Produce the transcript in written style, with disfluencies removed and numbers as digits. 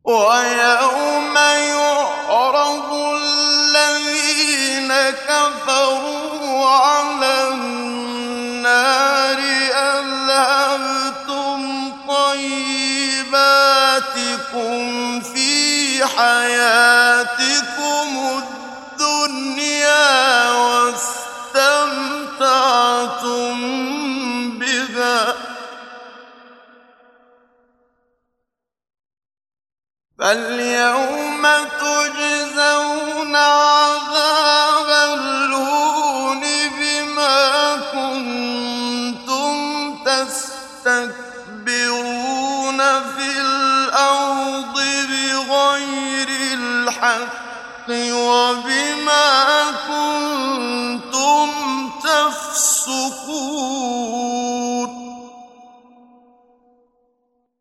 ويوم يعرض الذين كفروا على النار أذهبتم طيباتكم في حياتكم الدنيا واستمتعتم بها فاليوم تجزون عذاب الهون بما كنتم تستكبرون في الأرض بغير الحق وبما كنتم تفسقون